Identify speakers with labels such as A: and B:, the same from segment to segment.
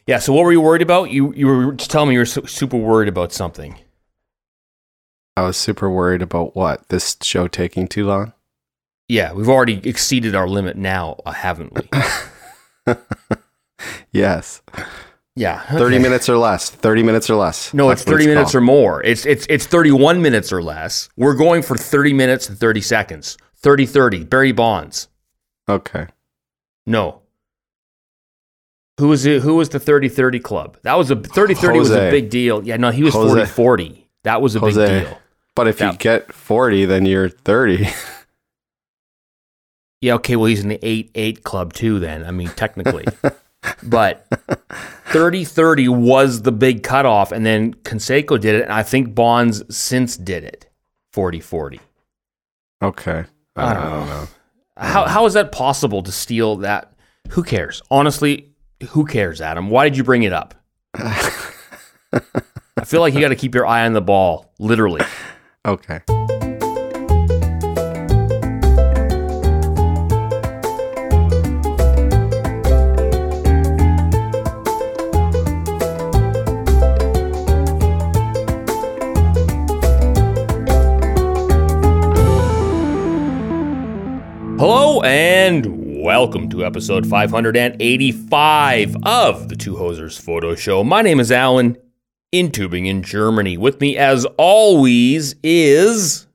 A: Yeah, so what were you worried about? You were just telling me you were super worried about something.
B: I was super worried about what? This show taking too long?
A: Yeah, we've already exceeded our limit now, haven't we?
B: Yes.
A: Yeah. Okay.
B: 30 minutes or less. 30 minutes or less.
A: No,
B: That's
A: it's 30 minutes or more. It's 31 minutes or less. We're going for 30 minutes and 30 seconds. 30-30. Barry Bonds.
B: Okay.
A: No. Who was it? Who was the 30-30 club? That was 30-30 was a big deal. Yeah, no, he was 40-40. That was a big deal.
B: But if you get 40, then you're 30.
A: Yeah, okay, well, he's in the 8-8 club too then. I mean, technically. But 30-30 was the big cutoff, and then Canseco did it, and I think Bonds since did it. 40-40.
B: Okay. I don't know.
A: How is that possible to steal that? Who cares? Honestly, who cares, Adam? Why did you bring it up? I feel like you got to keep your eye on the ball, literally.
B: Okay.
A: Hello and welcome to episode 585 of the Two Hosers Photo Show. My name is Alan in Tübingen, Germany. With me, as always, is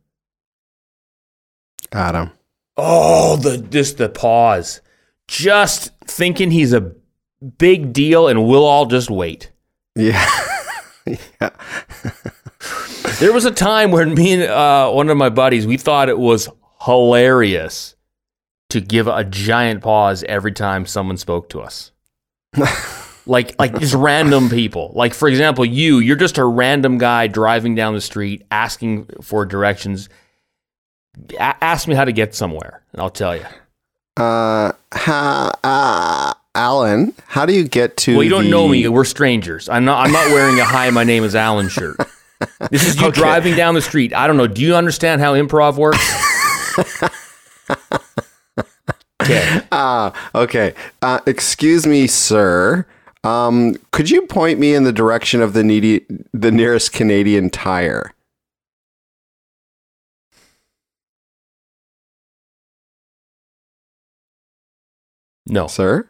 B: Adam.
A: Oh, the pause. Just thinking he's a big deal and we'll all just wait.
B: Yeah. Yeah.
A: There was a time when me and one of my buddies, we thought it was hilarious to give a giant pause every time someone spoke to us. like just random people. Like, for example, you're just a random guy driving down the street asking for directions. Ask me how to get somewhere, and I'll tell you.
B: Alan, how do you get to
A: Well, you don't know me. We're strangers. I'm not wearing a "Hi, my name is Alan" shirt. This is you driving down the street. I don't know. Do you understand how improv works? Okay.
B: Okay. Excuse me, sir. Could you point me in the direction of the nearest Canadian Tire?
A: No,
B: sir.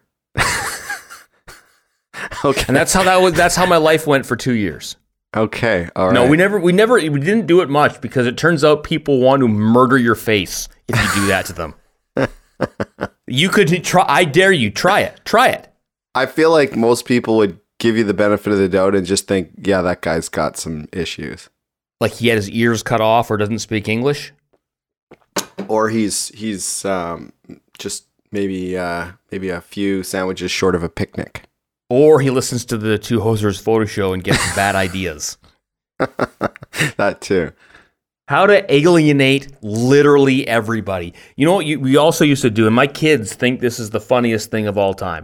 B: Okay.
A: And that's how my life went for 2 years.
B: Okay. All right.
A: No, we didn't do it much because it turns out people want to murder your face if you do that to them. You could try. I dare you. Try it. Try it.
B: I feel like most people would give you the benefit of the doubt and just think, yeah, that guy's got some issues.
A: Like he had his ears cut off or doesn't speak English.
B: Or he's just maybe a few sandwiches short of a picnic.
A: Or he listens to the Two Hosers Photo Show and gets bad ideas.
B: That too.
A: How to alienate literally everybody. You know what we also used to do, and my kids think this is the funniest thing of all time.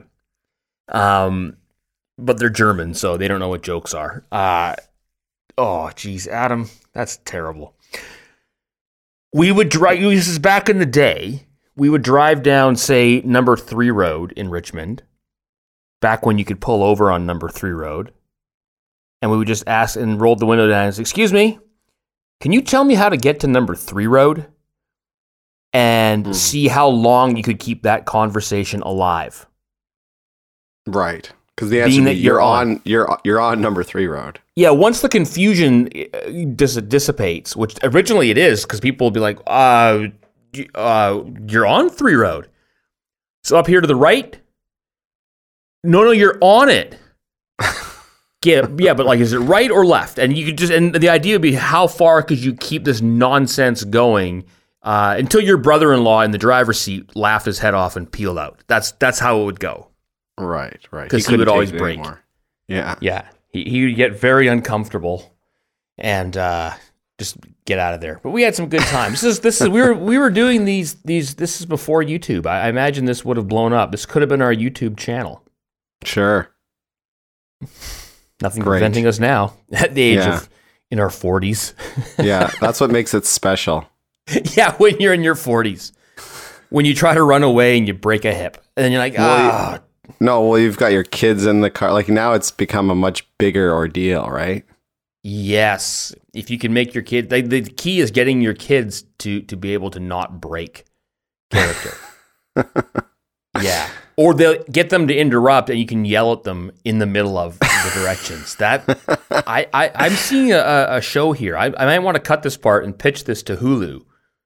A: But they're German, so they don't know what jokes are. Oh, geez, Adam, that's terrible. We would drive, this is back in the day, we would drive down, say, number 3 road in Richmond, back when you could pull over on number 3 road, and we would just ask and roll the window down and say, excuse me, can you tell me how to get to number 3 road? And see how long you could keep that conversation alive.
B: Right. Because the answer is you're on number 3 road. Yeah,
A: once the confusion dissipates, which originally it is, because people will be like, you're on 3 road. So up here to the right? No, you're on it. Yeah, but like, is it right or left? And you could just, and the idea would be how far could you keep this nonsense going until your brother-in-law in the driver's seat laughed his head off and peeled out. That's how it would go.
B: Right.
A: Because he would always break.
B: Anymore. Yeah.
A: Yeah. He would get very uncomfortable and just get out of there. But we had some good times. This is we were doing these. This is before YouTube. I imagine this would have blown up. This could have been our YouTube channel.
B: Sure.
A: Nothing preventing us now at the age of in our 40s.
B: Yeah, that's what makes it special.
A: Yeah, when you're in your 40s, when you try to run away and you break a hip, and then you're like,
B: No, well, you've got your kids in the car. Like now, it's become a much bigger ordeal, right?
A: Yes, if you can make your kid, the key is getting your kids to be able to not break character. Yeah, or they'll get them to interrupt, and you can yell at them in the middle of the directions. That I'm seeing a show here. I might want to cut this part and pitch this to Hulu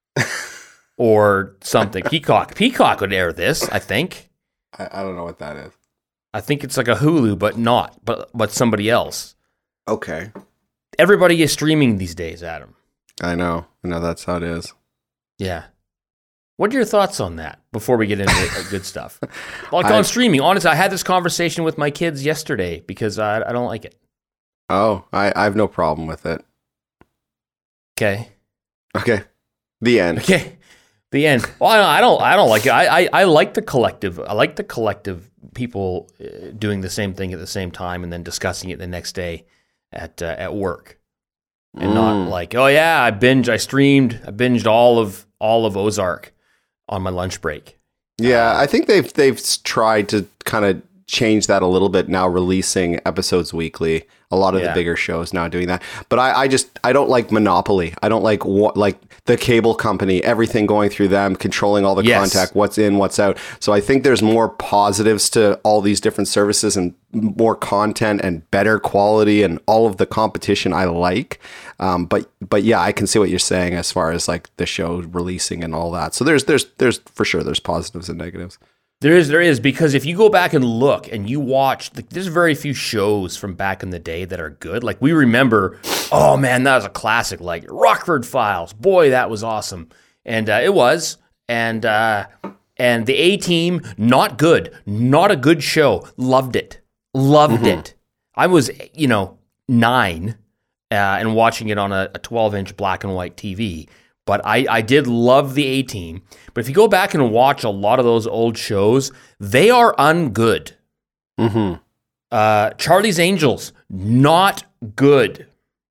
A: or something. Peacock would air this, I think.
B: I don't know what that is.
A: I think it's like a Hulu, but somebody else.
B: Okay.
A: Everybody is streaming these days, Adam.
B: I know that's how it is.
A: Yeah. What are your thoughts on that before we get into good stuff? Like on streaming, honestly, I had this conversation with my kids yesterday because I don't like it.
B: Oh, I have no problem with it.
A: Okay.
B: The end.
A: Okay. The end. Well, I don't like it. I like the collective. I like the collective people doing the same thing at the same time and then discussing it the next day at work, and not like, oh yeah, I binged all of Ozark on my lunch break.
B: Yeah, I think they've tried to kind of change that a little bit now, releasing episodes weekly. A lot of the bigger shows now doing that. But I don't like monopoly. I don't like the cable company, everything going through them, controlling all the contact, what's in, what's out. So I think there's more positives to all these different services and more content and better quality and all of the competition I like. But yeah, I can see what you're saying as far as like the show releasing and all that. So there's for sure there's positives and negatives.
A: There is, because if you go back and look and you watch, there's very few shows from back in the day that are good. Like we remember, oh man, that was a classic, like Rockford Files. Boy, that was awesome. And it was. And the A-Team, not good. Not a good show. Loved it. It. I was, 9 and watching it on a 12-inch black and white TV. But I did love the A-Team. But if you go back and watch a lot of those old shows, they are ungood. Charlie's Angels, not good.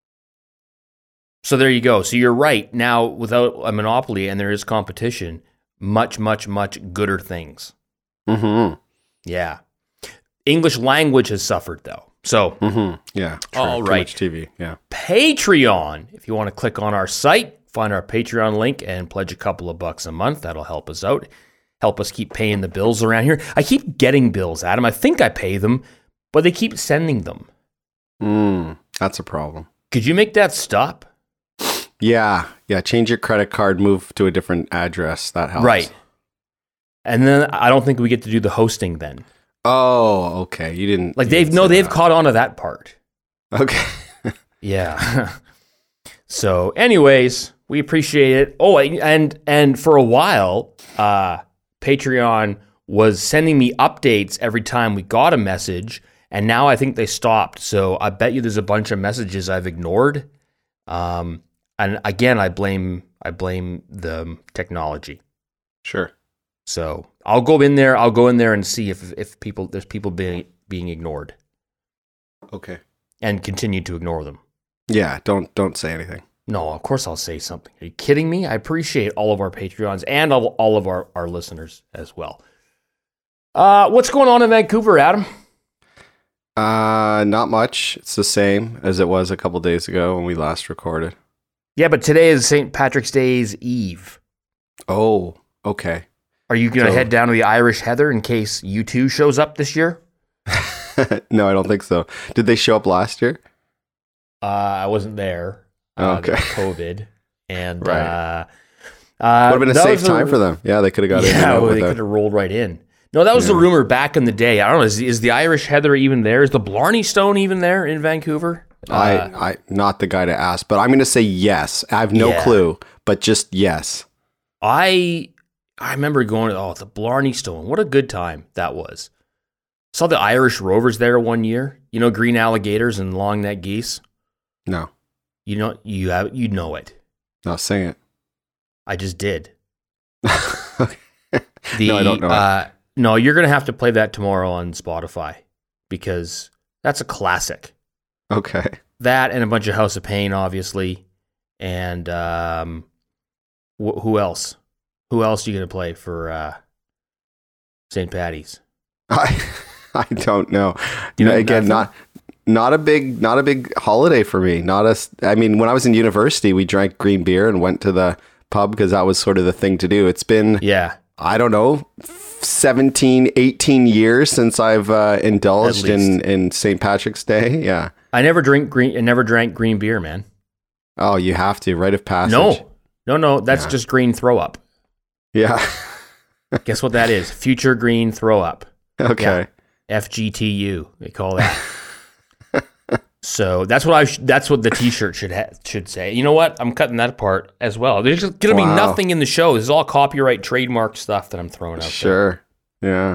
A: So there you go. So you're right. Now, without a monopoly and there is competition, much, much, much gooder things. Yeah. English language has suffered, though. So,
B: yeah. True.
A: All right.
B: Too much TV. Yeah.
A: Patreon. If you want to click on our site, find our Patreon link and pledge a couple of bucks a month. That'll help us out. Help us keep paying the bills around here. I keep getting bills, Adam. I think I pay them, but they keep sending them.
B: That's a problem.
A: Could you make that stop?
B: Yeah. Change your credit card, move to a different address. That helps.
A: Right. And then I don't think we get to do the hosting then.
B: Oh, okay. You didn't.
A: Like they've caught on to that part.
B: Okay.
A: Yeah. So, anyways, we appreciate it. Oh, and for a while, Patreon was sending me updates every time we got a message, and now I think they stopped. So I bet you there's a bunch of messages I've ignored. And again, I blame the technology.
B: Sure.
A: So I'll go in there and see if there's people being ignored.
B: Okay.
A: And continue to ignore them.
B: Yeah, don't say anything.
A: No, of course I'll say something. Are you kidding me? I appreciate all of our Patreons and all of our listeners as well. What's going on in Vancouver, Adam?
B: Not much. It's the same as it was a couple days ago when we last recorded.
A: Yeah, but today is St. Patrick's Day's Eve.
B: Oh, okay.
A: Are you going to head down to the Irish Heather in case U2 shows up this year?
B: No, I don't think so. Did they show up last year?
A: I wasn't there.
B: Okay.
A: COVID. And
B: right. Would have been a safe time for them. Yeah, they could have got in.
A: Yeah, they could have rolled right in. No, that was the rumor back in the day. I don't know. Is the Irish Heather even there? Is the Blarney Stone even there in Vancouver?
B: I not the guy to ask, but I'm going to say yes. I have no clue, but just yes.
A: I remember going to the Blarney Stone. What a good time that was. Saw the Irish Rovers there one year. You know, green alligators and long neck geese.
B: No.
A: You know it.
B: No, sing it.
A: I just did.
B: No, I don't know.
A: No, you're going to have to play that tomorrow on Spotify because that's a classic.
B: Okay.
A: That and a bunch of House of Pain, obviously. And who else? Who else are you going to play for St. Patty's?
B: I don't know.
A: You
B: Again, not a big holiday for me. I mean, when I was in university, we drank green beer and went to the pub because that was sort of the thing to do. It's been, I don't know, 17, 18 years since I've indulged in St. Patrick's Day. Yeah.
A: I never drank green beer, man.
B: Oh, you have to, rite of passage.
A: No. That's just green throw up.
B: Yeah.
A: Guess what that is? Future green throw up.
B: Okay.
A: Yeah. FGTU, they call that. So that's what the T-shirt should say. You know what? I'm cutting that apart as well. There's going to be nothing in the show. This is all copyright, trademark stuff that I'm throwing out
B: Sure.
A: there.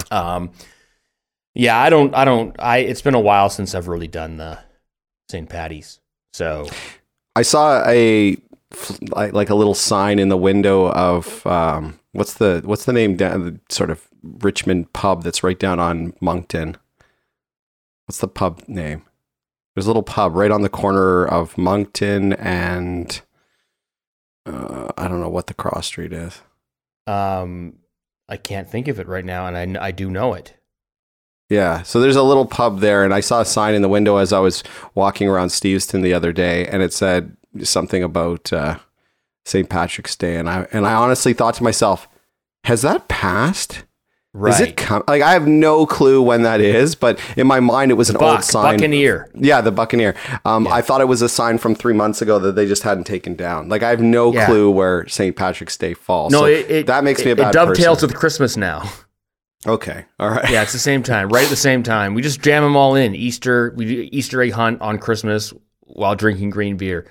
A: Yeah. It's been a while since I've really done the St. Patty's. So
B: I saw a little sign in the window of what's the name down the sort of Richmond pub that's right down on Moncton. What's the pub name? There's a little pub right on the corner of Moncton and I don't know what the cross street is.
A: I can't think of it right now, and I do know it.
B: Yeah, so there's a little pub there, and I saw a sign in the window as I was walking around Steveston the other day, and it said something about St. Patrick's Day, and I honestly thought to myself, has that passed?
A: Right.
B: Is it like I have no clue when that is, but in my mind it was an old sign.
A: Buccaneer.
B: Yeah, the Buccaneer. I thought it was a sign from 3 months ago that they just hadn't taken down. Like I have no clue where St. Patrick's Day falls.
A: No,
B: so that makes me a bad person.
A: It dovetails with Christmas now.
B: Okay, all right.
A: Yeah, it's the same time, right at the same time. We just jam them all in. We do Easter egg hunt on Christmas while drinking green beer.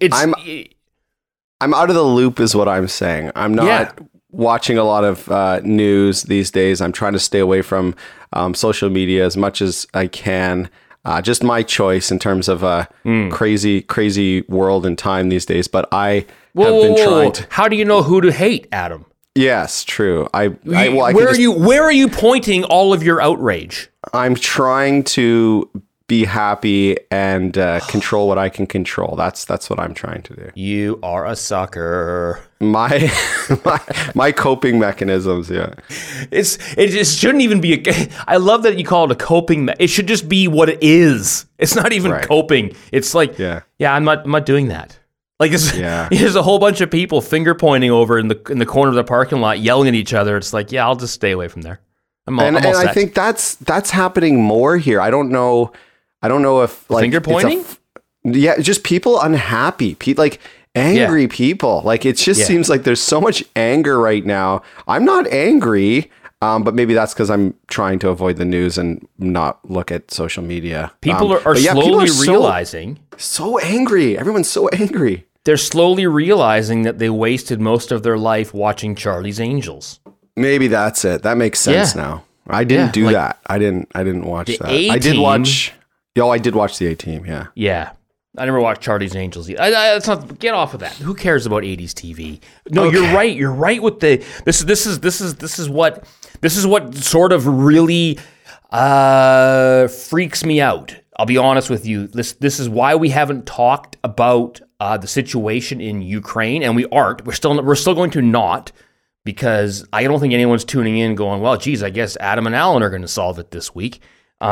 B: I'm out of the loop, is what I'm saying. I'm not watching a lot of news these days. I'm trying to stay away from social media as much as I can. Just my choice in terms of a crazy world and time these days. But I have been trying to.
A: How do you know who to hate, Adam?
B: Yes, true.
A: Where are you pointing all of your outrage?
B: I'm trying to be happy and control what I can control. That's what I'm trying to do.
A: You are a sucker.
B: My coping mechanisms, yeah.
A: It just shouldn't even be I love that you call it a coping. It should just be what it is. It's not even coping. It's like, I'm not doing that. Like there's a whole bunch of people finger pointing over in the corner of the parking lot, yelling at each other. It's like, I'll just stay away from there. I'm all set.
B: I think that's happening more here. I don't know if like
A: finger pointing.
B: Just people unhappy, like angry people. Like it just seems like there's so much anger right now. I'm not angry, but maybe that's because I'm trying to avoid the news and not look at social media.
A: People are slowly realizing.
B: So angry. Everyone's so angry.
A: They're slowly realizing that they wasted most of their life watching Charlie's Angels.
B: Maybe that's it. That makes sense now. I didn't do that. I didn't watch that.
A: A-Team,
B: I did watch. I did watch the A-Team. Yeah.
A: Yeah. I never watched Charlie's Angels. Get off of that. Who cares about 80s TV? No, okay. You're right. You're right with the this is what sort of really freaks me out. I'll be honest with you. This is why we haven't talked about the situation in Ukraine, and we aren't. We're still going to not, because I don't think anyone's tuning in going, well, geez, I guess Adam and Alan are going to solve it this week.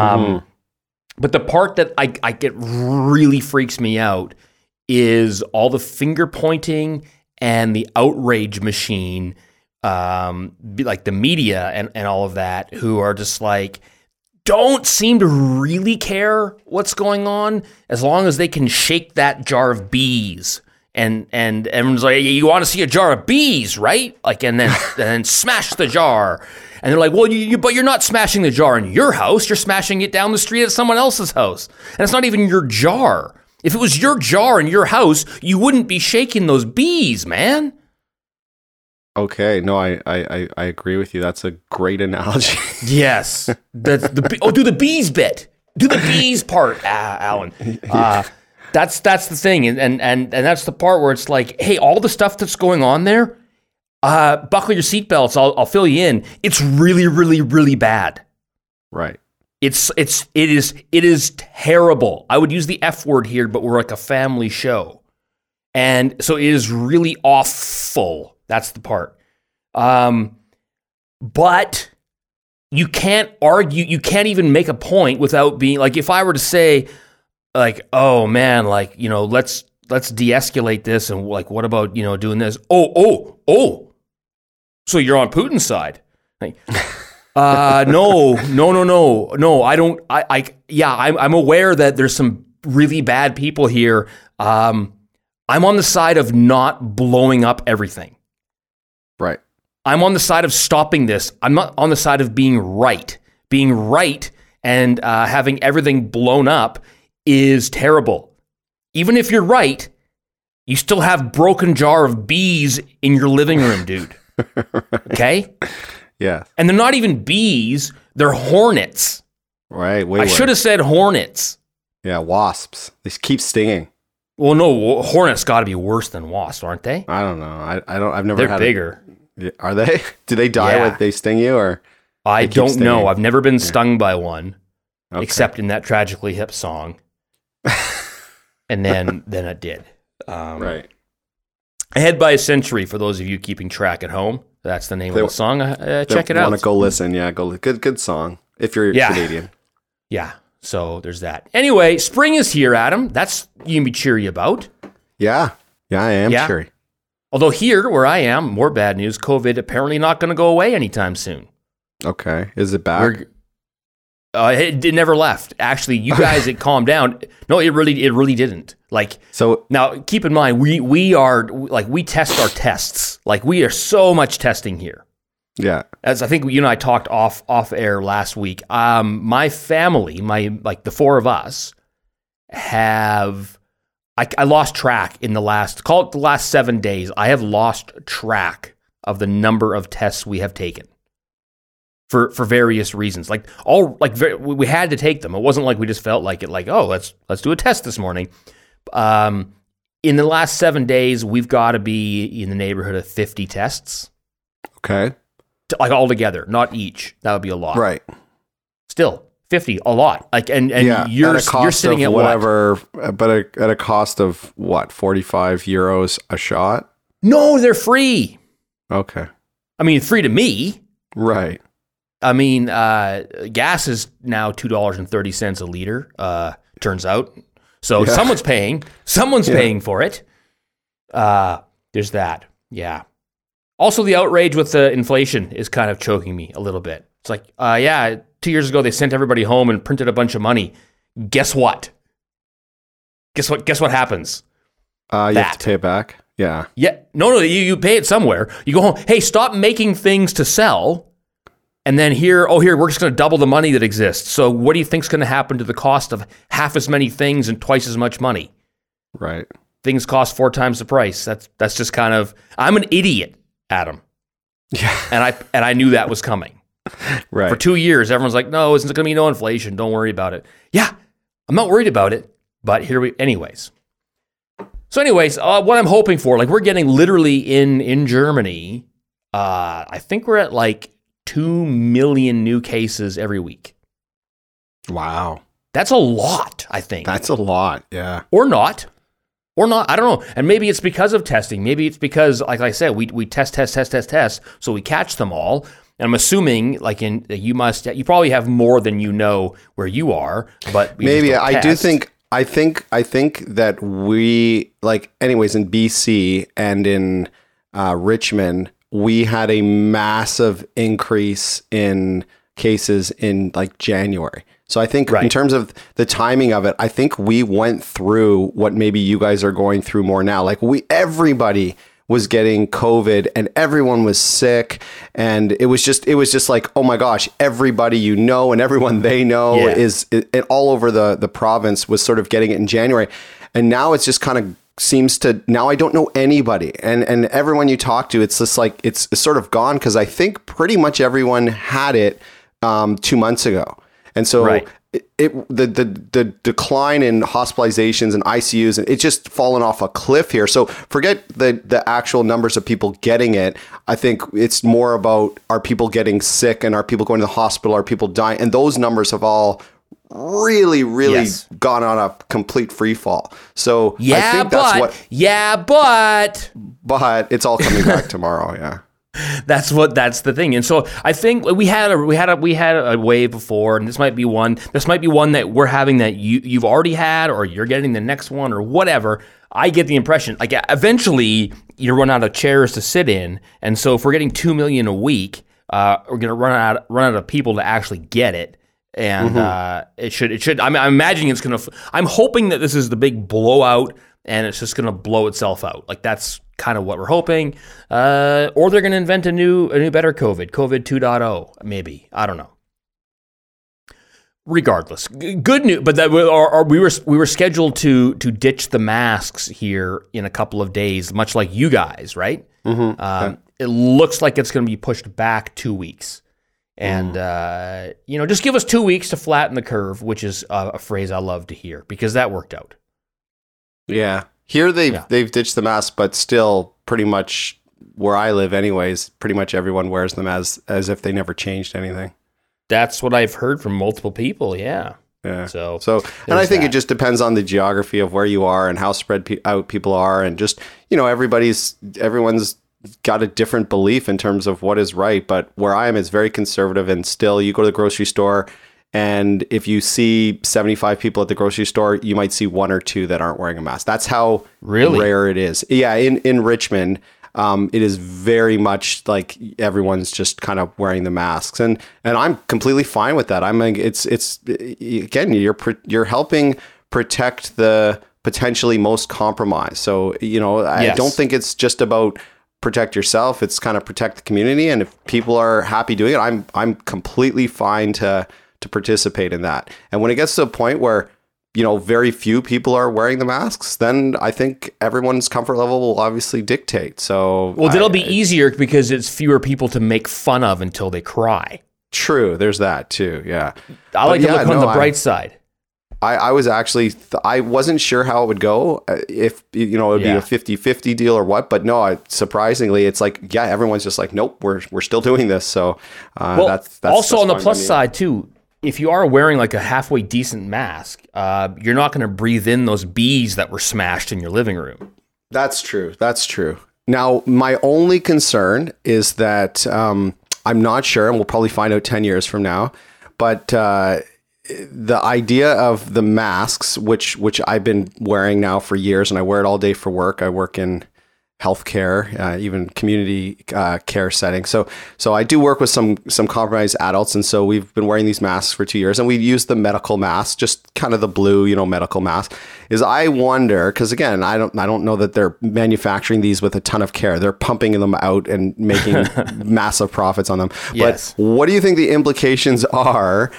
A: But the part that I get really freaks me out is all the finger pointing and the outrage machine, like the media and all of that, who are just like, don't seem to really care what's going on as long as they can shake that jar of bees. And everyone's like, you want to see a jar of bees, right? Like, and then smash the jar. And they're like, well, but you're not smashing the jar in your house. You're smashing it down the street at someone else's house. And it's not even your jar. If it was your jar in your house, you wouldn't be shaking those bees, man.
B: Okay, no, I agree with you. That's a great analogy.
A: Yes. Do the bees bit. Do the bees part, Alan. That's the thing, and that's the part where it's like, hey, all the stuff that's going on there, buckle your seatbelts. I'll fill you in. It's really, really, really bad.
B: Right.
A: It is terrible. I would use the F word here, but we're like a family show, and so it is really awful. That's the part. But you can't argue, you can't even make a point without being like, if I were to say like, oh man, like, you know, let's de-escalate this, and like, what about, you know, doing this? Oh, so you're on Putin's side? Like, no, I don't. I'm aware that there's some really bad people here. I'm on the side of not blowing up everything.
B: Right.
A: I'm on the side of stopping this. I'm not on the side of being right. Being right and having everything blown up is terrible. Even if you're right, you still have broken jar of bees in your living room, dude. Okay?
B: Yeah.
A: And they're not even bees, they're hornets.
B: Right.
A: I should have said hornets.
B: Yeah, wasps. They keep stinging.
A: Well, no, hornets got to be worse than wasps, aren't they?
B: I don't know. I've never
A: They're
B: had
A: bigger.
B: Are they? Do they die when they sting you, or?
A: I don't know. I've never been stung by one, except in that Tragically Hip song. And then it did.
B: Right.
A: Ahead by a Century, for those of you keeping track at home. That's the name of the song. Check it out.
B: Want to go listen? Yeah, go. Good song. If you're Canadian.
A: Yeah. So there's that. Anyway, spring is here, Adam. That's you can be cheery about.
B: Yeah. Yeah, I am cheery.
A: Although here, where I am, more bad news. COVID apparently not going to go away anytime soon.
B: Okay. Is it back?
A: It never left. Actually, you guys, it calmed down. No, it really didn't. Like, so now keep in mind, we test our tests. Like, we are so much testing here.
B: Yeah.
A: As I think you and I talked off air last week. My family, the four of us have, I lost track in the last 7 days. I have lost track of the number of tests we have taken. For various reasons, we had to take them. It wasn't like we just felt like it. Like, oh, let's do a test this morning. In the last 7 days, we've got to be in the neighborhood of 50 tests.
B: Okay,
A: like all together, not each. That would be a lot,
B: right?
A: Still, 50, a lot. Like, and you're sitting at
B: whatever, but at a cost of what, €45 a shot?
A: No, they're free.
B: Okay,
A: I mean, free to me,
B: right?
A: I mean, gas is now $2.30 a liter, turns out. So someone's paying for it. There's that. Yeah. Also, the outrage with the inflation is kind of choking me a little bit. It's like, 2 years ago, they sent everybody home and printed a bunch of money. Guess what? Guess what happens?
B: You have to pay it back? Yeah.
A: Yeah. No, you pay it somewhere. You go home, hey, stop making things to sell. And then here, we're just going to double the money that exists. So what do you think's going to happen to the cost of half as many things and twice as much money?
B: Right.
A: Things cost 4 times the price. That's just kind of, I'm an idiot, Adam.
B: Yeah.
A: And I knew that was coming.
B: Right.
A: For 2 years, everyone's like, no, it's going to be no inflation. Don't worry about it. Yeah, I'm not worried about it. But anyways. So anyways, what I'm hoping for, like we're getting literally in Germany, I think we're at like 2 million new cases every week.
B: Wow.
A: That's a lot, I think.
B: That's a lot, yeah.
A: Or not. I don't know. And maybe it's because of testing. Maybe it's because, like I said, we test, so we catch them all. And I'm assuming, like you probably have more than you know where you are, but
B: maybe I do think. I think that we, like, anyways, in BC and in Richmond, we had a massive increase in cases in like January. So I think in terms of the timing of it, I think we went through what maybe you guys are going through more now. Like everybody was getting COVID and everyone was sick. And it was just like, oh my gosh, everybody you know and everyone they know is all over the province was sort of getting it in January. And now it's just kind of seems to, now I don't know anybody. And everyone you talk to, it's just like, it's sort of gone because I think pretty much everyone had it 2 months ago. And so the decline in hospitalizations and ICUs, and it's just fallen off a cliff here. So forget the actual numbers of people getting it. I think it's more about, are people getting sick and are people going to the hospital? Are people dying? And those numbers have all really gone on a complete free fall. So I think that's but it's all coming back tomorrow. Yeah.
A: That's the thing. And so I think we had a wave before, and this might be one that we're having that you've already had, or you're getting the next one, or whatever. I get the impression like eventually you run out of chairs to sit in, and so if we're getting 2 million a week, we're going to run out of people to actually get it. And it should. I'm imagining it's going to. I'm hoping that this is the big blowout, and it's just going to blow itself out. Like that's kind of what we're hoping. Or they're going to invent a new better COVID 2.0, maybe. I don't know. Regardless, good news. But that we were scheduled to ditch the masks here in a couple of days, much like you guys, right? It looks like it's going to be pushed back 2 weeks. And, just give us 2 weeks to flatten the curve, which is a phrase I love to hear because that worked out.
B: Yeah. Here they've ditched the mask, but still pretty much where I live anyways, pretty much everyone wears them as if they never changed anything.
A: That's what I've heard from multiple people. Yeah.
B: Yeah. So and I think it just depends on the geography of where you are and how spread out people are. And just, everyone's got a different belief in terms of what is right. But where I am is very conservative, and still you go to the grocery store, and if you see 75 people at the grocery store, you might see 1 or 2 that aren't wearing a mask. That's how rare it is. Yeah, in Richmond, it is very much like everyone's just kind of wearing the masks, and I'm completely fine with that. I'm like, it's again, you're helping protect the potentially most compromised. So I don't think it's just about protect yourself. It's kind of protect the community, and if people are happy doing it, I'm completely fine to participate in that. And when it gets to a point where, very few people are wearing the masks, then I think everyone's comfort level will obviously dictate. So,
A: well, it'll be easier because it's fewer people to make fun of until they cry.
B: True. There's that too. Yeah.
A: I like to look on the bright side.
B: I was actually, I wasn't sure how it would go, if, it would be a 50-50 deal or what, but no, surprisingly, it's like, everyone's just like, nope, we're still doing this. So that's
A: also on the plus side too. If you are wearing like a halfway decent mask, you're not going to breathe in those bees that were smashed in your living room.
B: That's true. Now, my only concern is that I'm not sure, and we'll probably find out 10 years from now, but the idea of the masks, which I've been wearing now for years, and I wear it all day for work. I work in healthcare, even community care settings. So I do work with some compromised adults, and so we've been wearing these masks for 2 years, and we use the medical mask, just kind of the blue, medical mask. Is I wonder, because again, I don't know that they're manufacturing these with a ton of care. They're pumping them out and making massive profits on them.
A: Yes.
B: But what do you think the implications are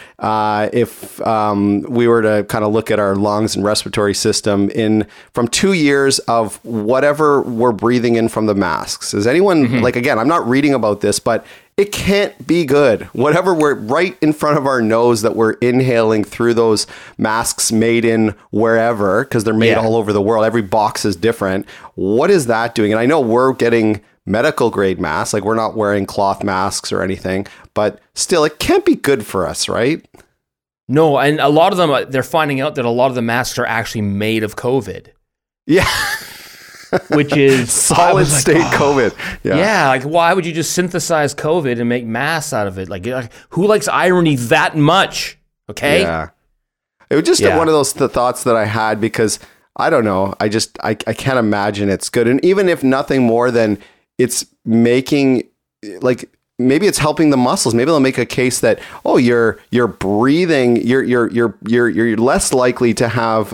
B: if we were to kind of look at our lungs and respiratory system from 2 years of whatever we're breathing in from the masks? Is anyone like, again, I'm not reading about this, but it can't be good. Whatever we're right in front of our nose that we're inhaling through those masks made in wherever, because they're made all over the world. Every box is different. What is that doing? And I know we're getting medical grade masks, like we're not wearing cloth masks or anything, but still it can't be good for us, right?
A: No, and a lot of them, they're finding out that a lot of the masks are actually made of COVID.
B: Yeah.
A: Which is
B: solid state COVID.
A: Yeah, like why would you just synthesize COVID and make masks out of it? Like who likes irony that much? Okay.
B: Yeah. It was just one of those thoughts that I had, because I don't know. I can't imagine it's good. And even if nothing more than it's making, like, maybe it's helping the muscles. Maybe they'll make a case that, you're breathing, you're less likely to have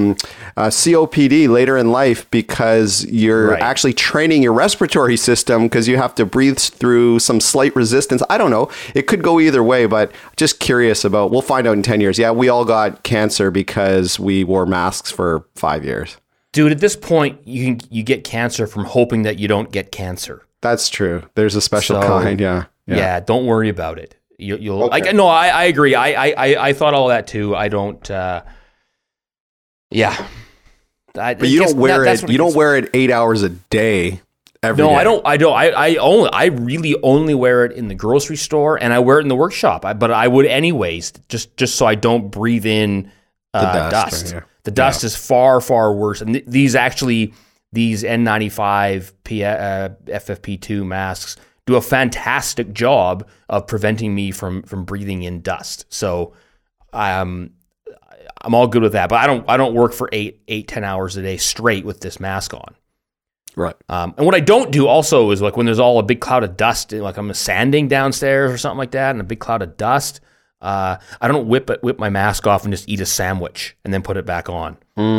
B: COPD later in life because you're actually training your respiratory system, because you have to breathe through some slight resistance. I don't know. It could go either way, but just curious about. We'll find out in 10 years. Yeah, we all got cancer because we wore masks for 5 years.
A: Dude, at this point, you get cancer from hoping that you don't get cancer.
B: That's true. There's a special kind. Yeah.
A: Don't worry about it. You'll okay. Like. No, I agree. I thought all that too. I don't. Yeah.
B: But you don't wear it. You don't wear it 8 hours a day. Every day.
A: I don't. I really only wear it in the grocery store, and I wear it in the workshop. But I would anyways, just so I don't breathe in the dust. The dust is far, far worse. And these N95 FFP2 masks do do a fantastic job of preventing me from breathing in dust. So I'm all good with that. But I don't work for 10 hours a day straight with this mask on.
B: Right.
A: And what I don't do also is like when there's all a big cloud of dust, like I'm sanding downstairs or something like that, and a big cloud of dust, I don't whip my mask off and just eat a sandwich and then put it back on.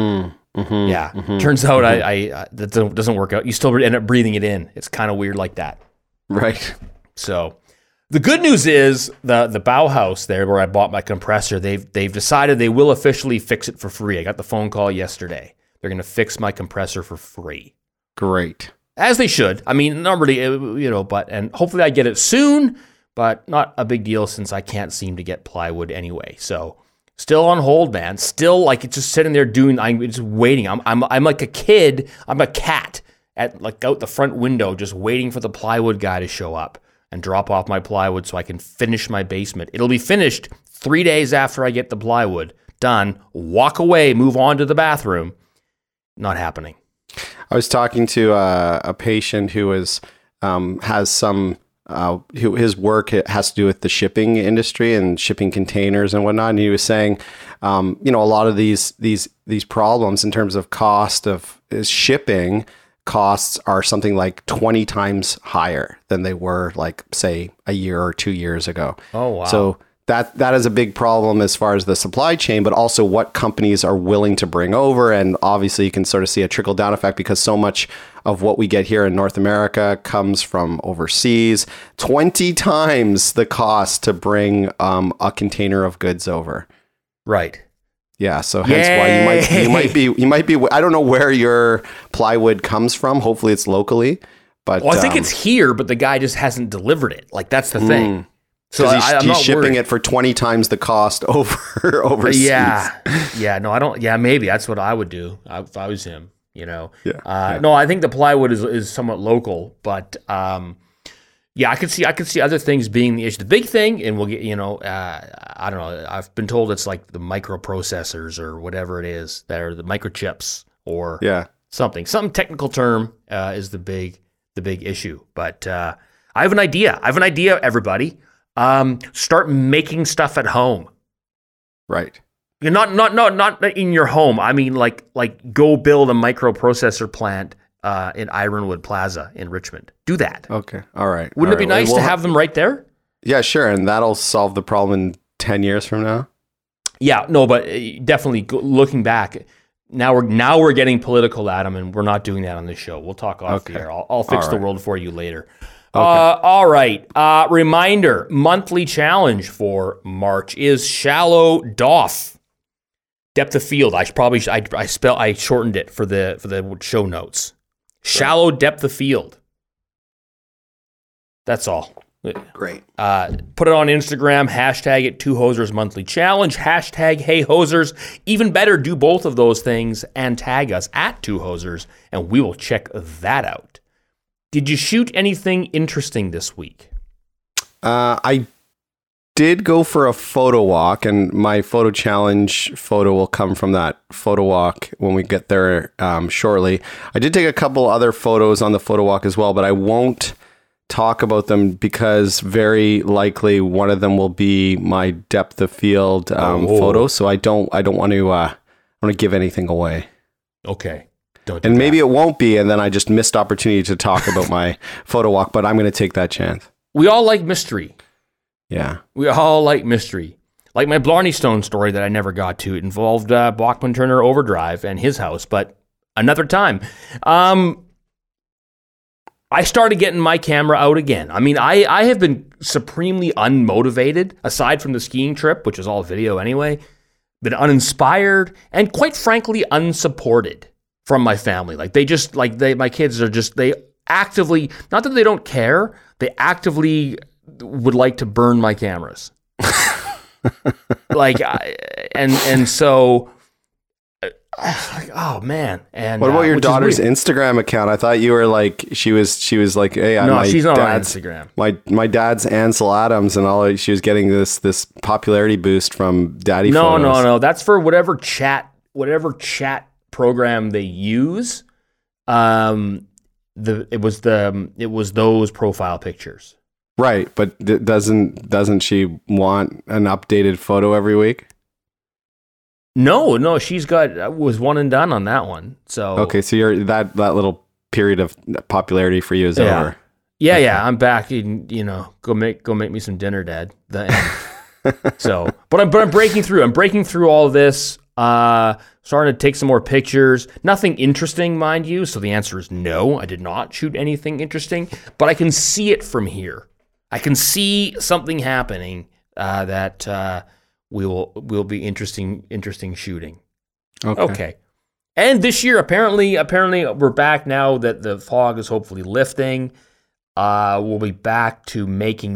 A: Turns out I that doesn't work out. You still end up breathing it in. It's kind of weird like that.
B: Right.
A: So the good news is the Bauhaus there where I bought my compressor, they've decided they will officially fix it for free. I got the phone call yesterday. They're going to fix my compressor for free.
B: Great.
A: As they should. I mean, normally, and hopefully I get it soon, but not a big deal since I can't seem to get plywood anyway. So still on hold, man. Still like it's just sitting there I'm just waiting. I'm like a kid. I'm a cat at like out the front window, just waiting for the plywood guy to show up and drop off my plywood so I can finish my basement. It'll be finished 3 days after I get the plywood done. Walk away, move on to the bathroom. Not happening.
B: I was talking to a patient who has some his work has to do with the shipping industry and shipping containers and whatnot. And he was saying, a lot of these problems in terms of cost of shipping costs are something like 20 times higher than they were like, say, a year or 2 years ago.
A: Oh, wow.
B: So that is a big problem as far as the supply chain, but also what companies are willing to bring over. And obviously you can sort of see a trickle down effect because so much of what we get here in North America comes from overseas. 20 times the cost to bring a container of goods over.
A: Right.
B: Yeah. So hence why you might be, I don't know where your plywood comes from. Hopefully it's locally, but
A: I think it's here, but the guy just hasn't delivered it. Like that's the thing.
B: So he's shipping it for 20 times the cost overseas.
A: Yeah. No, I don't. Yeah, maybe that's what I would do if I was him.
B: Yeah.
A: No, I think the plywood is somewhat local, but I could see other things being the issue. The big thing, and we'll get I don't know. I've been told it's like the microprocessors or whatever it is that are the microchips or something. Some technical term is the big issue. But I have an idea. Everybody. Start making stuff at home.
B: Right.
A: You're not in your home. I mean, like go build a microprocessor plant in Ironwood Plaza in Richmond. Do that.
B: Okay. All right.
A: Wouldn't it be nice to have them right there?
B: Yeah, sure. And that'll solve the problem in 10 years from now.
A: Yeah. No, but definitely looking back, now we're getting political, Adam, and we're not doing that on this show. We'll talk off the air. I'll fix the world for you later. Okay. All right. Reminder, monthly challenge for March is shallow DOF. Depth of field. I shortened it for the show notes. Shallow depth of field. That's all.
B: Great.
A: Put it on Instagram, hashtag it 2Hosers Monthly Challenge, hashtag Hey Hosers. Even better, do both of those things and tag us at 2Hosers, and we will check that out. Did you shoot anything interesting this week?
B: I did go for a photo walk, and my photo challenge photo will come from that photo walk when we get there shortly. I did take a couple other photos on the photo walk as well, but I won't talk about them because very likely one of them will be my depth of field photo. So I don't want to give anything away.
A: Okay.
B: And maybe it won't be, and then I just missed opportunity to talk about my photo walk, but I'm going to take that chance.
A: We all like mystery.
B: Yeah.
A: We all like mystery. Like my Blarney Stone story that I never got to. It involved Bachman Turner Overdrive and his house, but another time. I started getting my camera out again. I mean, I have been supremely unmotivated, aside from the skiing trip, which is all video anyway, been uninspired, and quite frankly, unsupported from my family. Like my kids are just, they actively, not that they don't care, they actively would like to burn my cameras. So, oh man. And
B: what about your daughter's Instagram account? I thought you were like, she was like, hey,
A: she's not on Instagram.
B: My dad's Ansel Adams and all. She was getting this popularity boost from daddy photos.
A: No. That's for whatever chat program they use. it was those profile pictures.
B: Right, but doesn't she want an updated photo every week?
A: No, she's got was one and done on that one. So
B: okay, so you're that little period of popularity for you is over.
A: Yeah, okay. Yeah, I'm back. Go make me some dinner, Dad. So, but I'm breaking through. I'm breaking through all of this. Starting to take some more pictures. Nothing interesting, mind you. So the answer is no. I did not shoot anything interesting, but I can see it from here. I can see something happening that will be interesting shooting. Okay. And this year, apparently, we're back now that the fog is hopefully lifting. We'll be back to making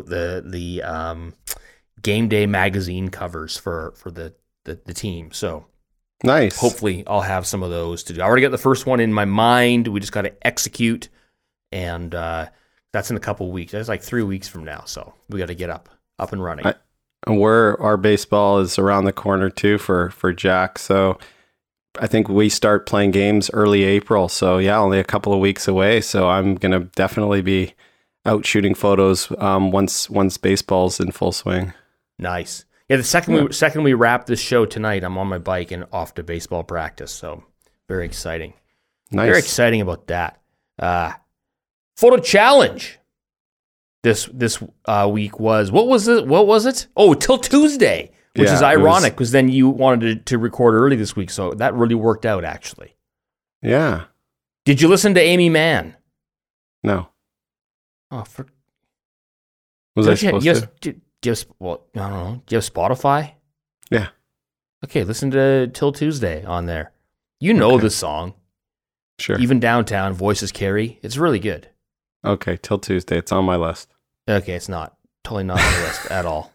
A: the game day magazine covers for the team. So
B: nice.
A: Hopefully, I'll have some of those to do. I already got the first one in my mind. We just got to execute, and that's in a couple weeks. That's like 3 weeks from now. So we got to get up and running.
B: Our baseball is around the corner too for Jack. So I think we start playing games early April. So yeah, only a couple of weeks away. So I'm gonna definitely be out shooting photos once baseball's in full swing.
A: Nice. Yeah, the second we wrap this show tonight, I'm on my bike and off to baseball practice. So very exciting.
B: Nice.
A: Very exciting about that. Photo challenge. This week was what was it? Oh, till Tuesday, which is ironic because then you wanted to record early this week, so that really worked out actually.
B: Yeah.
A: Did you listen to Amy Mann?
B: No.
A: Oh,
B: was I supposed to?
A: I don't know. Do you have Spotify?
B: Yeah.
A: Okay, listen to Till Tuesday on there. You know the song.
B: Sure.
A: Even Downtown, Voices Carry. It's really good.
B: Okay, Till Tuesday. It's on my list.
A: Okay, it's not. Totally not on the list at all.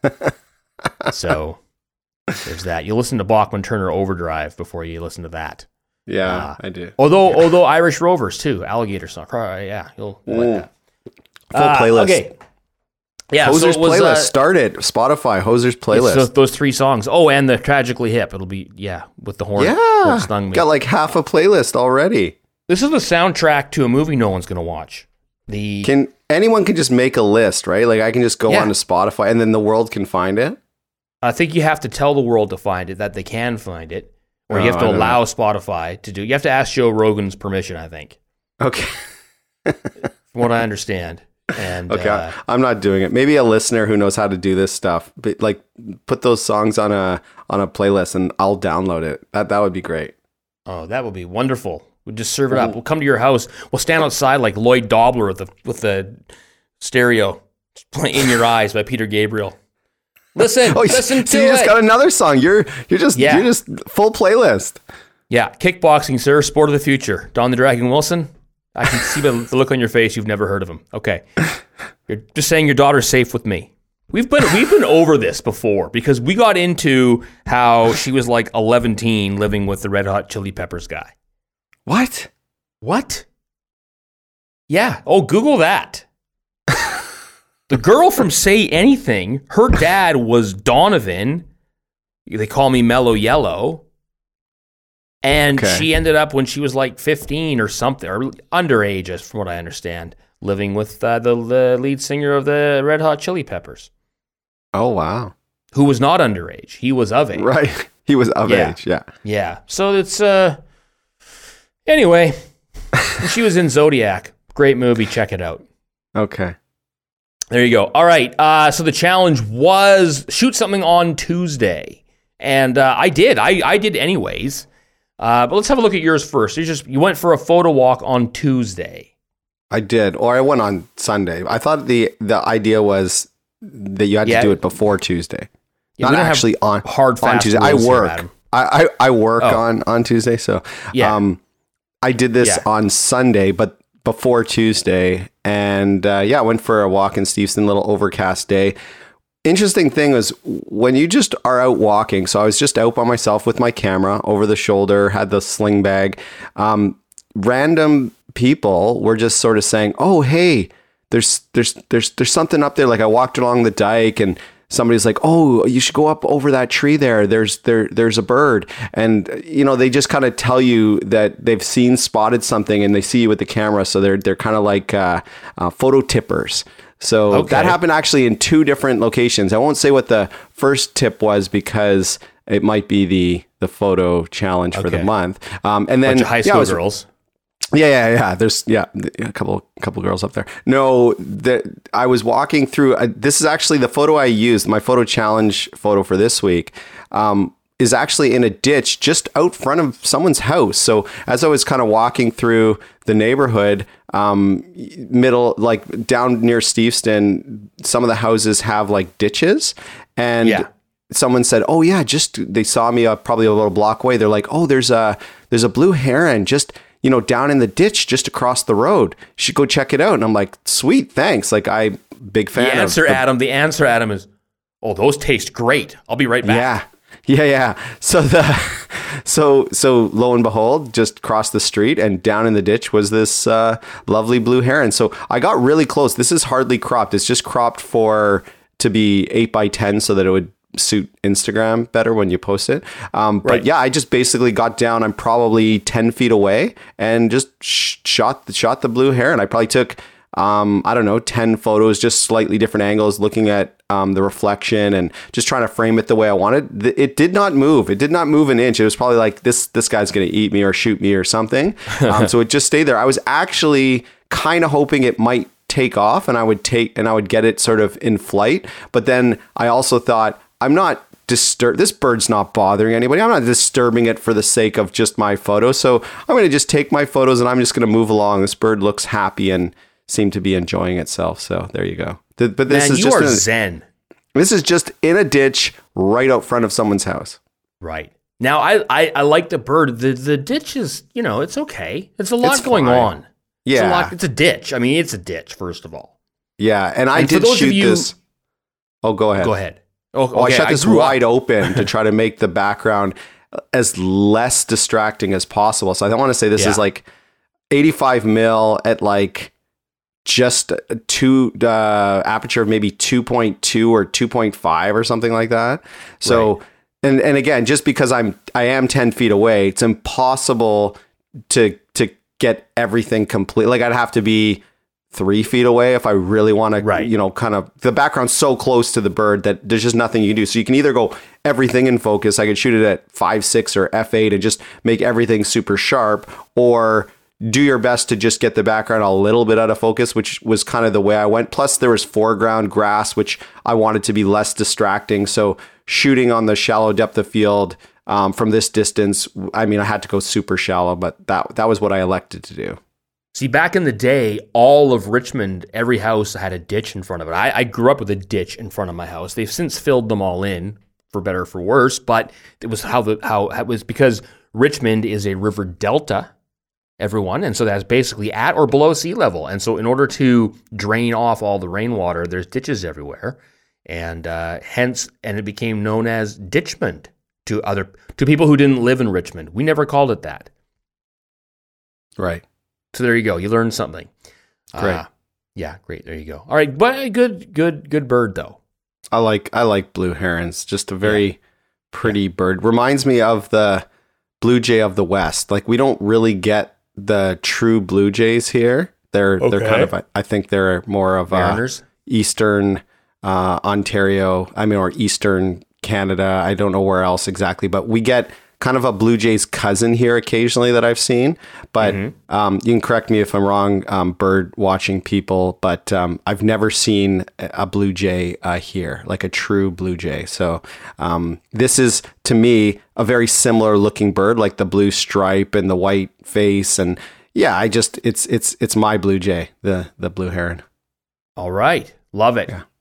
A: So, there's that. You listen to Bachman Turner Overdrive before you listen to that.
B: Yeah, I do.
A: Although Irish Rovers, too. Alligator song. Yeah, you'll like that.
B: Full playlist.
A: Okay. Yeah,
B: Hoser's playlist. Start it. Spotify, Hoser's playlist.
A: Those 3 songs. Oh, and the Tragically Hip. It'll be, with the horn.
B: Yeah.
A: Stung me.
B: Got like half a playlist already.
A: This is the soundtrack to a movie no one's going to watch.
B: Anyone can just make a list, right? Like I can just go onto Spotify and then the world can find it.
A: I think you have to tell the world to find it, that they can find it, or you have to allow Spotify to do. You have to ask Joe Rogan's permission, I think.
B: Okay.
A: From what I understand. And
B: okay, I'm not doing it. Maybe a listener who knows how to do this stuff, but like put those songs on a playlist and I'll download it. That would be great.
A: Oh, that would be wonderful. We'll just serve it up. We'll come to your house. We'll stand outside like Lloyd Dobler with the stereo in your eyes by Peter Gabriel. Listen to it.
B: You just got another song. You're just full playlist.
A: Yeah, kickboxing, sir. Sport of the future. Don the Dragon Wilson. I can see the look on your face. You've never heard of him. Okay, you're just saying your daughter's safe with me. We've been over this before because we got into how she was like 11 living with the Red Hot Chili Peppers guy. What? Yeah. Oh, Google that. The girl from Say Anything, her dad was Donovan. They call me Mellow Yellow. And she ended up when she was like 15 or something, or underage, from what I understand, living with the lead singer of the Red Hot Chili Peppers.
B: Oh, wow.
A: Who was not underage. He was of age.
B: Right. He was of age, yeah.
A: Yeah. So it's, anyway, she was in Zodiac. Great movie. Check it out.
B: Okay.
A: There you go. All right. So the challenge was shoot something on Tuesday. And I did. I did anyways. But let's have a look at yours first. You went for a photo walk on Tuesday.
B: I did. Or I went on Sunday. I thought the idea was that you had to do it before Tuesday.
A: Yeah,
B: not actually on
A: hard fast
B: on Tuesday. I work. I work on Tuesday. So I did this on Sunday, but before Tuesday. And I went for a walk in Steveston, little overcast day. Interesting thing was when you just are out walking. So I was just out by myself with my camera over the shoulder, had the sling bag. Random people were just sort of saying, "Oh, hey, there's something up there." Like I walked along the dike and somebody's like, oh, you should go up over that tree there. There's a bird. And, they just kind of tell you that they've spotted something and they see you with the camera. So they're kind of like photo tippers. So that happened actually in 2 different locations. I won't say what the first tip was because it might be the photo challenge for the month. And then
A: bunch of high school girls.
B: Yeah. There's a couple girls up there. No, I was walking through. This is actually the photo I used. My photo challenge photo for this week is actually in a ditch just out front of someone's house. So as I was kind of walking through the neighborhood, middle, like down near Steveston, some of the houses have like ditches, and someone said, "Oh yeah, they saw me probably a little block away. They're like, oh, there's a blue heron just." Down in the ditch just across the road. You should go check it out. And I'm like, sweet, thanks. Like, I'm big fan
A: of... The answer, Adam, is, oh, those taste great. I'll be right back.
B: Yeah. So so lo and behold, just crossed the street and down in the ditch was this lovely blue heron. So I got really close. This is hardly cropped. It's just cropped to be 8x10 so that it would suit Instagram better when you post it. But yeah, I just basically got down. I'm probably 10 feet away and just shot the blue heron. I probably took, 10 photos, just slightly different angles, looking at the reflection and just trying to frame it the way I wanted. It did not move. It did not move an inch. It was probably like this guy's going to eat me or shoot me or something. So it just stayed there. I was actually kind of hoping it might take off and I would get it sort of in flight. But then I also thought, I'm not disturbed. This bird's not bothering anybody. I'm not disturbing it for the sake of just my photo. So I'm going to just take my photos and I'm just going to move along. This bird looks happy and seemed to be enjoying itself. So there you go. But this is just
A: zen.
B: This is just in a ditch right out front of someone's house.
A: Right. Now I like the bird. The ditch is, it's okay. It's a lot going on.
B: Yeah.
A: It's a ditch. I mean, it's a ditch, first of all.
B: Yeah. And I did shoot this. Oh, go ahead.
A: Go ahead.
B: I shot this wide open to try to make the background as less distracting as possible. So I want to say this is like 85 mil at like just aperture of maybe 2.2 or 2.5 or something like that. So, and again, just because I am 10 feet away, it's impossible to get everything complete. Like I'd have to be 3 feet away if I really want to, kind of, the background's so close to the bird that there's just nothing you can do. So you can either go everything in focus. I could shoot it at 5.6 or f8 and just make everything super sharp, or do your best to just get the background a little bit out of focus, which was kind of the way I went. Plus there was foreground grass, which I wanted to be less distracting. So shooting on the shallow depth of field from this distance, I mean, I had to go super shallow, but that was what I elected to do.
A: See, back in the day, all of Richmond, every house had a ditch in front of it. I grew up with a ditch in front of my house. They've since filled them all in, for better or for worse, but it was how it was because Richmond is a river delta, everyone, and so that's basically at or below sea level. And so in order to drain off all the rainwater, there's ditches everywhere, and hence it became known as Ditchmond to people who didn't live in Richmond. We never called it that.
B: Right.
A: So there you go. You learned something.
B: Great.
A: Yeah, great. There you go. All right, but good bird though.
B: I like blue herons. Just a very pretty bird. Reminds me of the blue jay of the West. Like we don't really get the true blue jays here. They're kind of, I think they're more of Eastern Ontario. I mean, or Eastern Canada. I don't know where else exactly, but we get kind of a blue jay's cousin here occasionally that I've seen, but you can correct me if I'm wrong, bird watching people, but I've never seen a blue jay here, like a true blue jay. So this is, to me, a very similar looking bird, like the blue stripe and the white face. And yeah, it's my blue jay, the blue heron.
A: All right. Love it. Yeah.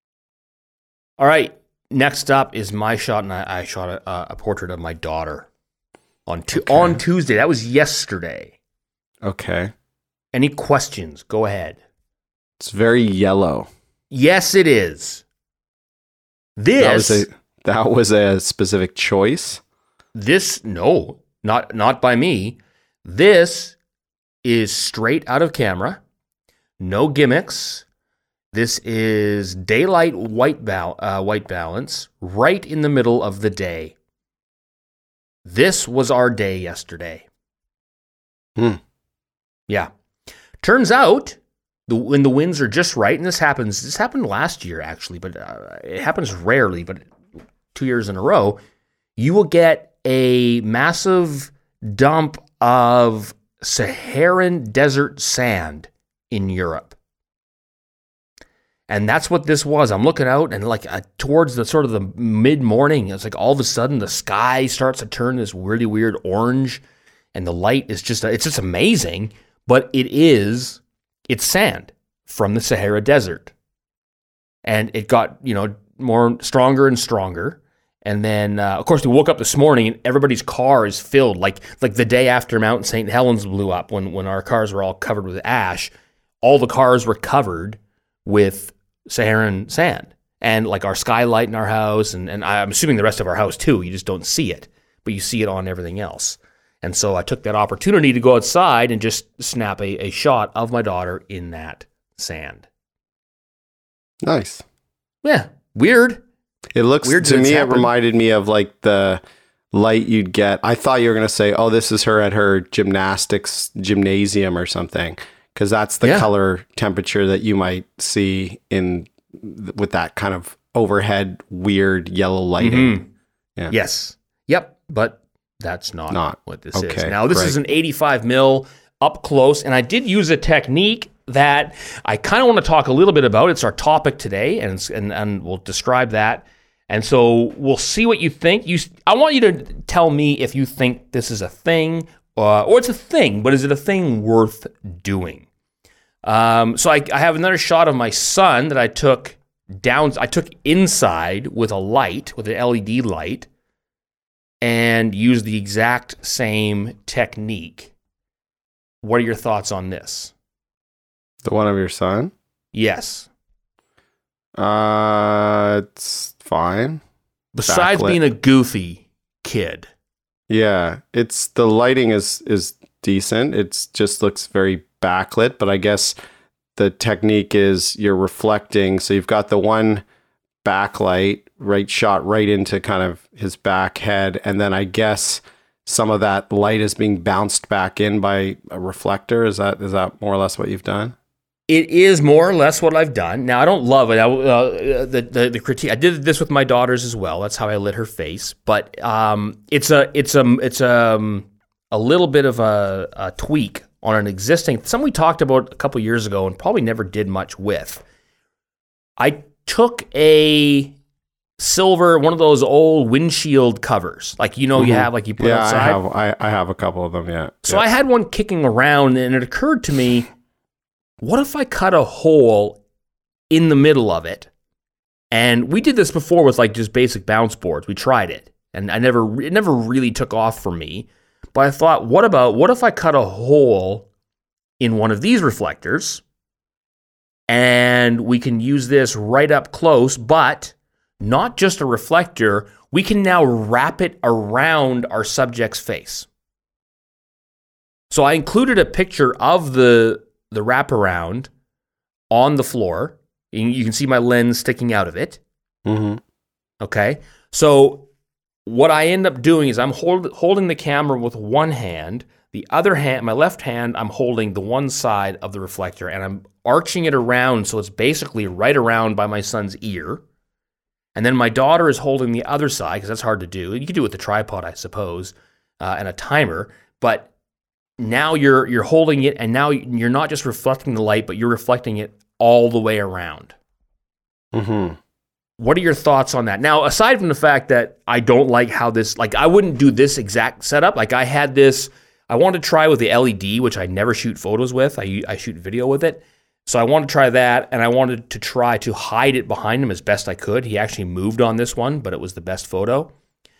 A: All right. Next up is my shot, and I shot a portrait of my daughter on Tuesday. That was yesterday.
B: Okay.
A: Any questions? Go ahead.
B: It's very yellow.
A: Yes, it is.
B: That was a specific choice?
A: No, not by me. This is straight out of camera. No gimmicks. This is daylight white balance, right in the middle of the day. This was our day yesterday. Yeah. Turns out, when the winds are just right, and this happened last year actually, but it happens rarely, but 2 years in a row, you will get a massive dump of Saharan desert sand in Europe. And that's what this was. I'm looking out, and like towards the sort of the mid-morning, it's like all of a sudden the sky starts to turn this really weird orange, and the light is it's just amazing. But it's sand from the Sahara Desert. And it got, more stronger and stronger. And then, of course, we woke up this morning and everybody's car is filled. Like the day after Mount St. Helens blew up, when our cars were all covered with ash, all the cars were covered with Saharan sand. And like our skylight in our house, and I'm assuming the rest of our house too, you just don't see it, but you see it on everything else. And so I took that opportunity to go outside and just snap a shot of my daughter in that sand.
B: Nice.
A: Yeah. Weird.
B: It looks, weird to me, it reminded me of like the light you'd get. I thought you were going to say, oh, this is her at her gymnasium or something. Because that's the color temperature that you might see with that kind of overhead weird yellow lighting.
A: Mm-hmm. Yeah. Yes. Yep. But that's not what this is. Now, this is an 85 mil up close, and I did use a technique that I kind of want to talk a little bit about. It's our topic today, and we'll describe that. And so we'll see what you think. I want you to tell me if you think this is a thing, or it's a thing, but is it a thing worth doing? So I have another shot of my son that I took inside with an LED light, and use the exact same technique. What are your thoughts on this?
B: The one of your son?
A: Yes.
B: It's fine.
A: Besides being a goofy kid.
B: Yeah, the lighting is decent. It just looks very backlit, but I guess the technique is you're reflecting. So you've got the one backlight shot right into kind of his back head, and then I guess some of that light is being bounced back in by a reflector. Is that more or less what you've done?
A: It is more or less what I've done. Now, I don't love it. The critique. I did this with my daughters as well. That's how I lit her face. But it's a little bit of a tweak on an existing, something we talked about a couple years ago and probably never did much with. I took a silver, one of those old windshield covers, like you have, like you put outside.
B: I have a couple of them. Yeah.
A: So I had one kicking around, and it occurred to me, what if I cut a hole in the middle of it? And we did this before with like just basic bounce boards. We tried it, and it never really took off for me. But I thought, what if I cut a hole in one of these reflectors, and we can use this right up close, but not just a reflector, we can now wrap it around our subject's face. So I included a picture of the wraparound on the floor. You can see my lens sticking out of it.
B: Mm-hmm.
A: Okay. So what I end up doing is I'm holding the camera with one hand. The other hand, my left hand, I'm holding the one side of the reflector, and I'm arching it around so it's basically right around by my son's ear. And then my daughter is holding the other side, because that's hard to do. You could do it with a tripod, I suppose, and a timer. But now you're holding it, and now you're not just reflecting the light, but you're reflecting it all the way around.
B: Mm-hmm.
A: What are your thoughts on that? Now, aside from the fact that I don't like how this, like I wouldn't do this exact setup. Like I had this, I wanted to try with the LED, which I never shoot photos with. I shoot video with it. So I wanted to try that, and I wanted to try to hide it behind him as best I could. He actually moved on this one, but it was the best photo.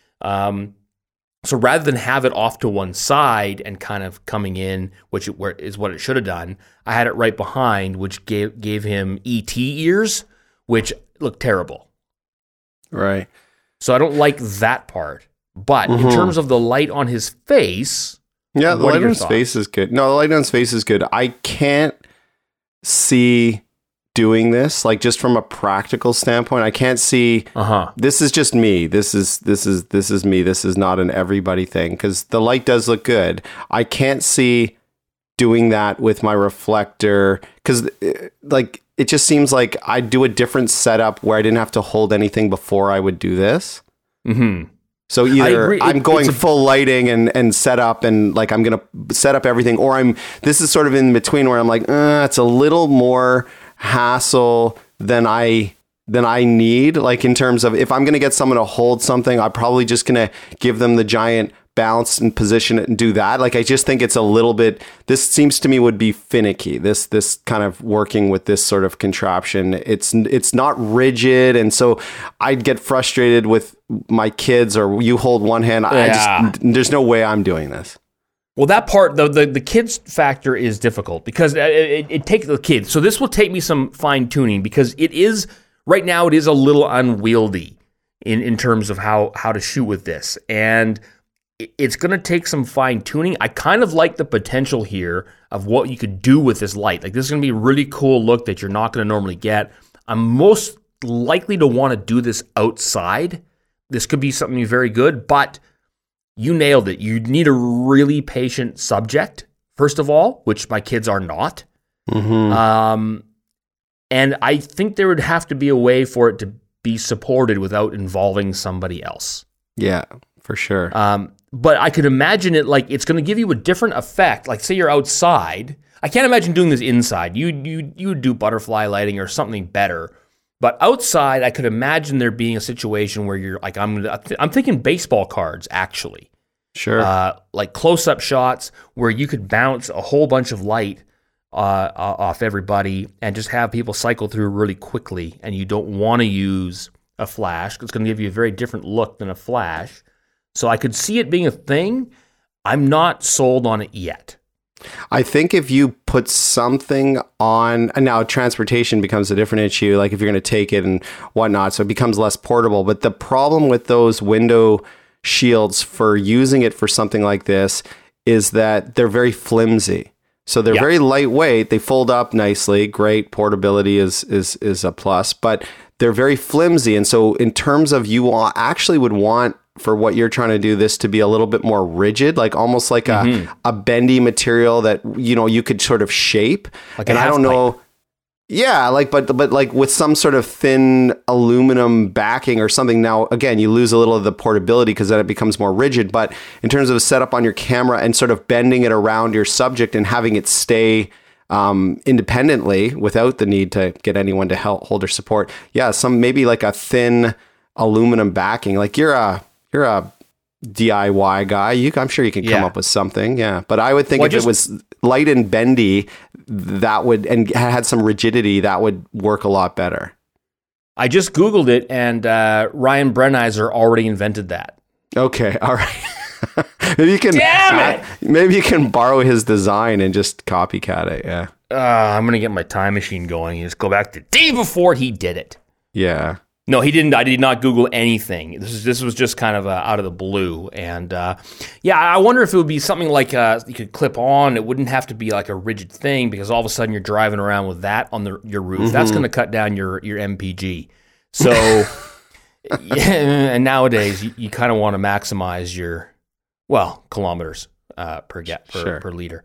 A: So rather than have it off to one side and kind of coming in, which is what it should have done, I had it right behind, which gave him ET ears, which looked terrible.
B: Right.
A: So I don't like that part. But in terms of the light on his face,
B: yeah, the light on his face is good. No, the light on his face is good. I can't see doing this, like just from a practical standpoint. I can't see. This is just me. This is me. This is not an everybody thing, because the light does look good. I can't see doing that with my reflector, because like it just seems like I'd do a different setup where I didn't have to hold anything before I would do this. So either I'm going full lighting and set up, and like I'm going to set up everything, or this is sort of in between where I'm like, it's a little more hassle than I need. Like in terms of if I'm going to get someone to hold something, I'm probably just going to give them the giant bounce and position it and do that. Like I just think it's a little bit, this seems to me would be finicky, this kind of working with this sort of contraption. It's not rigid, and so I'd get frustrated with my kids, or you hold one hand. There's no way I'm doing this.
A: Well, that part, the kids factor is difficult, because it takes the kids. So this will take me some fine tuning, because right now it is a little unwieldy in terms of how to shoot with this. And it's going to take some fine tuning. I kind of like the potential here of what you could do with this light. Like this is going to be a really cool look that you're not going to normally get. I'm most likely to want to do this outside. This could be something very good, but you nailed it. You need a really patient subject, first of all, which my kids are not. And I think there would have to be a way for it to be supported without involving somebody else.
B: Yeah, for sure.
A: But I could imagine it like it's going to give you a different effect. Like say you're outside. I can't imagine doing this inside. You would do butterfly lighting or something better. But outside, I could imagine there being a situation where you're like, I'm thinking baseball cards, actually.
B: Sure.
A: Like close-up shots where you could bounce a whole bunch of light off everybody and just have people cycle through really quickly, and you don't want to use a flash. It's going to give you a very different look than a flash. So I could see it being a thing. I'm not sold on it yet.
B: I think if you put something on, and now transportation becomes a different issue, like if you're going to take it and whatnot, so it becomes less portable. But the problem with those window shields for using it for something like this is that they're very flimsy. So they're very lightweight. They fold up nicely. Great. Portability is a plus, but they're very flimsy. And so in terms of you actually would want, for what you're trying to do, this to be a little bit more rigid, like almost like a bendy material that, you could sort of shape.
A: Like
B: and I don't know. Pipe. Yeah, like, but like with some sort of thin aluminum backing or something. Now, again, you lose a little of the portability because then it becomes more rigid. But in terms of a setup on your camera and sort of bending it around your subject and having it stay independently without the need to get anyone to hold or support. Yeah, maybe like a thin aluminum backing. Like you're a DIY guy. I'm sure you can come up with something. Yeah. But I would think it was light and bendy, and had some rigidity, that would work a lot better.
A: I just Googled it, and Ryan Brenizer already invented that.
B: Okay. All right. Maybe you can borrow his design and just copycat it. Yeah.
A: I'm going to get my time machine going and just go back to the day before he did it.
B: Yeah.
A: No, he didn't. I did not Google anything. This was just kind of out of the blue. And I wonder if it would be something like you could clip on. It wouldn't have to be like a rigid thing, because all of a sudden you're driving around with that on your roof. Mm-hmm. That's going to cut down your MPG. So, and nowadays you kind of want to maximize your, kilometers per liter.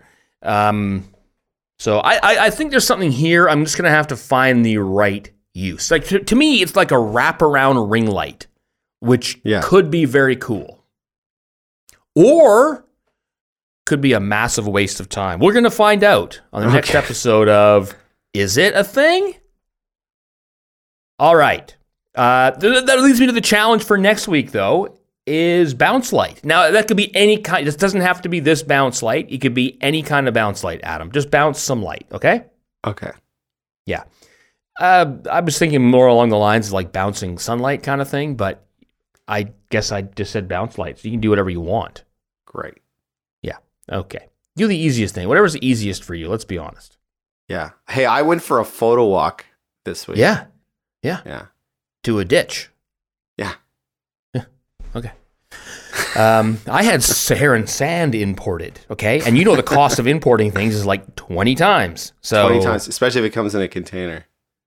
A: So I think there's something here. I'm just going to have to find the right use. Like to me, it's like a wraparound ring light, which could be very cool, or could be a massive waste of time. We're going to find out on the next episode of Is It a Thing? All right. That leads me to the challenge for next week, though, is bounce light. Now, that could be any kind. This doesn't have to be this bounce light. It could be any kind of bounce light, Adam. Just bounce some light, okay?
B: Okay.
A: Yeah. I was thinking more along the lines of like bouncing sunlight kind of thing, but I guess I just said bounce light, so you can do whatever you want.
B: Great.
A: Yeah. Okay. Do the easiest thing. Whatever's the easiest for you. Let's be honest.
B: Yeah. Hey, I went for a photo walk this week.
A: Yeah.
B: Yeah.
A: To a ditch.
B: Yeah.
A: Okay. I had Saharan sand imported, okay? And the cost of importing things is like 20 times. So
B: 20 times, especially if it comes in a container.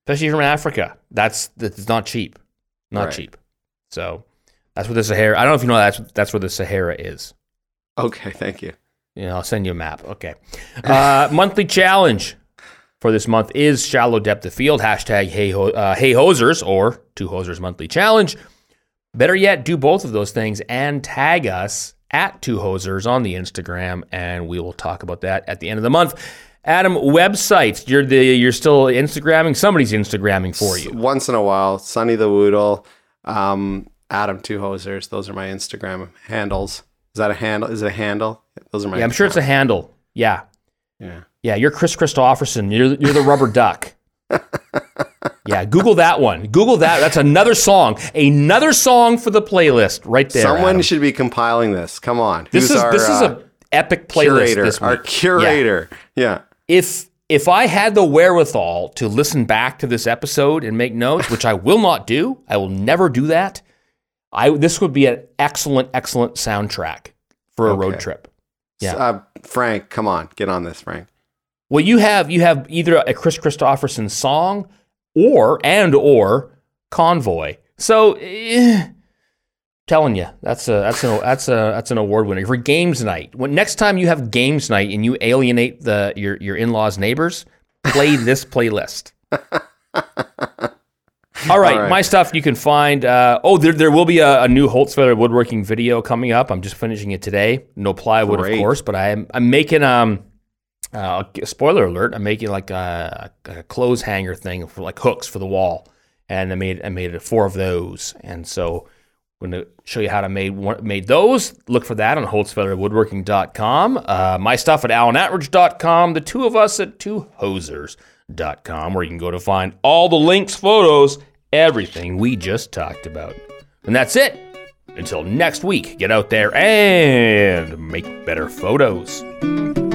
A: especially from Africa. That's not cheap. Not cheap. So that's where the Sahara, I don't know if you know that's where the Sahara is.
B: Okay, thank you.
A: I'll send you a map. Okay. Monthly challenge for this month is shallow depth of field. Hashtag Hey Hosers or Two Hosers Monthly Challenge. Better yet, do both of those things and tag us at Two Hosers on the Instagram, and we will talk about that at the end of the month. Adam, websites. You're still Instagramming. Somebody's Instagramming for you.
B: Once in a while, Sonny the Woodle, Adam Two Hosers. Those are my Instagram handles. Is that a handle? Is it a handle? Those are my.
A: Yeah, I'm sure it's a handle. Yeah.
B: Yeah.
A: Yeah, you're Chris Christopherson. You're the rubber duck. Yeah, Google that one. Google that. That's another song. Another song for the playlist right there.
B: Someone
A: Adam.
B: should be compiling this. Come on.
A: This is an epic playlist
B: curator,
A: this week.
B: Our curator. Yeah.
A: If I had the wherewithal to listen back to this episode and make notes, which I will not do, I will never do that. This would be an excellent soundtrack for a road trip. Yeah.
B: Frank, come on, get on this, Frank.
A: Well, you have either a Chris Christopherson song or Convoy. So, telling you, that's an award winner for games night. When next time you have games night and you alienate your in-laws' neighbors, play this playlist. All right, my stuff you can find. There will be a new Holtzfeder woodworking video coming up. I'm just finishing it today. No plywood, of course, but I'm making spoiler alert. I'm making like a clothes hanger thing for like hooks for the wall, and I made 4 of those, and so I'm going to show you how to made those. Look for that on holtzfederwoodworking.com. My stuff at alanatridge.com. The two of us at twohosers.com, where you can go to find all the links, photos, everything we just talked about. And that's it. Until next week, get out there and make better photos.